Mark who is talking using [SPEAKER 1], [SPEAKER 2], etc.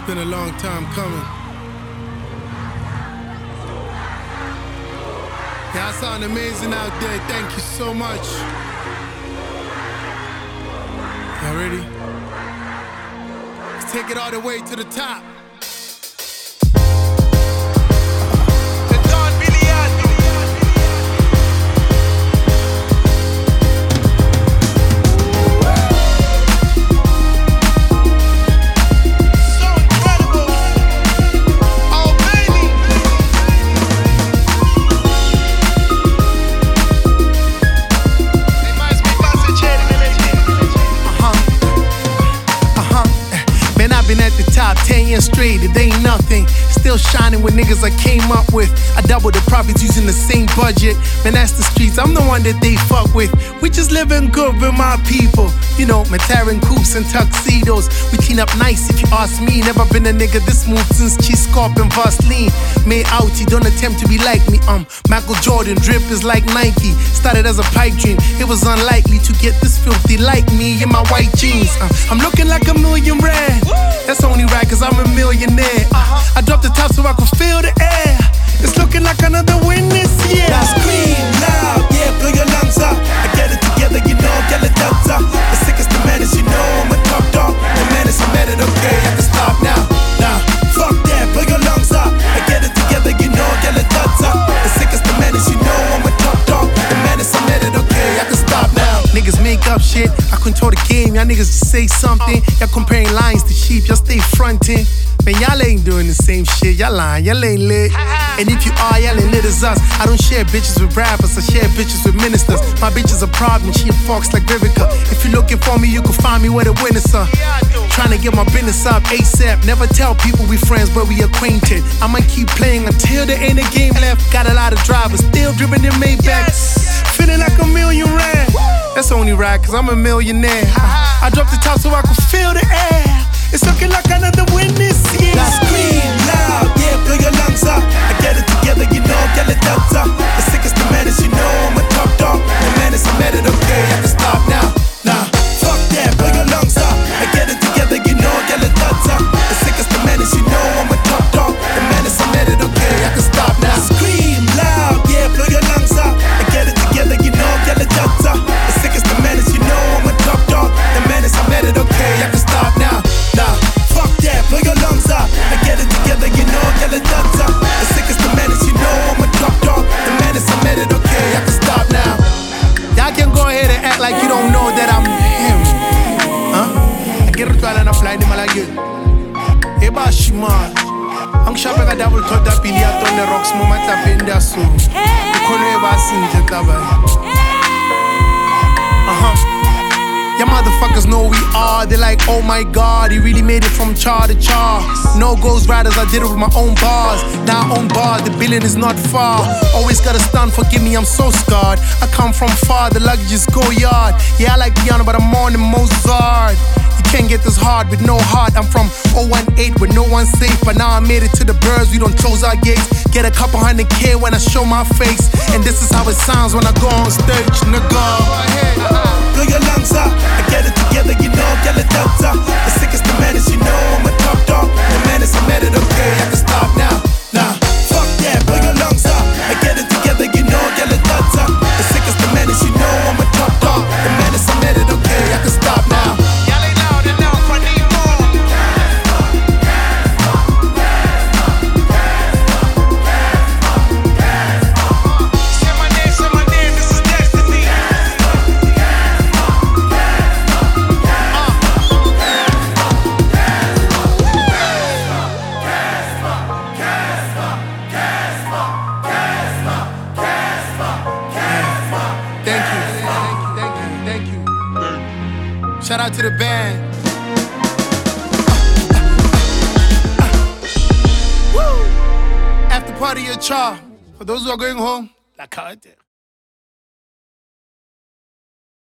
[SPEAKER 1] been a long time coming. Y'all sound amazing out there. Thank you so much. Y'all ready? Let's take it all the way to the top. Been at the top 10 years straight, it ain't nothing. Still shining with niggas I came up with. I doubled the profits using the same budget. Man, that's the streets, I'm the one that they fuck with. We just living good with my people. You know, Mataran coupes and tuxedos. We clean up nice if you ask me. Never been a nigga this smooth since Cheese Corp and Vaseline. Made outie, don't attempt to be like me. Michael Jordan, drip is like Nike. Started as a pipe dream, it was unlikely to get this filthy like me in my white jeans. I'm looking like $1 million rand. That's only right, cause I'm a millionaire. I dropped the top so I could feel the air. It's looking like another win this year.
[SPEAKER 2] Now scream loud, yeah, blow your lungs up. I get it together, you know, get it done up. The sickest the menace, you know, I'm a top dog. The menace, I made it, okay, I can stop now. Nah, fuck that, blow your lungs up. I get it together, you know, get it done up. The sickest the menace, you know, I'm a top dog. The menace, I made it, okay, I can stop now.
[SPEAKER 1] Niggas make up shit, I control the game. Y'all niggas just say something. Y'all comparing lines to sheep, y'all stay fronting. Man, y'all ain't doing the same shit, y'all lying, y'all ain't lit. And if you are, y'all ain't lit as us. I don't share bitches with rappers, I share bitches with ministers. My bitch is a problem, she a fox like Vivica. If you're looking for me, you can find me where the winners are. Trying to get my business up ASAP. Never tell people we friends, but we acquainted. I'ma keep playing until there ain't a game left. Got a lot of drivers, still dripping in Maybachs. Feeling like $1 million rand. That's only right, cause I'm a millionaire. I dropped the top so I could feel the air. It's looking like another win this year.
[SPEAKER 2] Now scream loud, yeah, blow your lungs up. I get it together, you know, get it done up. The sickest the menace, you know, I'm a top dog. The menace, I made it, okay, I can stop now. Nah, fuck that, blow your lungs up. I get it together, you know, get it done up. The sickest the menace, you know, I'm a top dog. The menace, I made it, okay, I can stop now. Scream loud, yeah, blow your lungs up. I get it together, you know, get it done up. The sickest the menace, you know, I'm a top dog. The menace, I made it, okay, I can stop now. Nah, fuck that, blow your lungs up. I get it together, you know, get it done up. The sickest the menace, you know, I'm a top dog. The menace, I made it, okay, I can stop now.
[SPEAKER 1] Y'all can go ahead and act like you don't know that I'm him. I get it all and apply the malagin. Eba shima. Ang shape ka double thought that pili ato ne rocks mo matapin da so. Kono eba sinje tabay. Y'all motherfuckers know we are. They're like, oh my god, he really made it from char to char. No Ghost Riders, I did it with my own bars. Now I own bars, the billion is not far. Always gotta stun, forgive me, I'm so scarred. I come from far, the luggages go yard. Yeah, I like piano, but I'm more than Mozart. You can't get this hard with no heart. I'm from 018 where no one's safe. But now I made it to the birds, we don't close our gates. Get a couple $100K when I show my face. And this is how it sounds when I go on stage, nigga.
[SPEAKER 2] Blow your lungs up, I get it together, you know, get it done up. The sickest the menace, you know, I'm a top dog. The menace, I made it, okay, I can stop now. Nah, fuck that, blow your lungs up. I get it together, you know, get it done up. The sickest the menace, you know, I'm a top dog. The menace, I made it, okay, I can stop now.
[SPEAKER 1] Thank you. Shout out to the band. After party at Char. For those who are going home, la carte.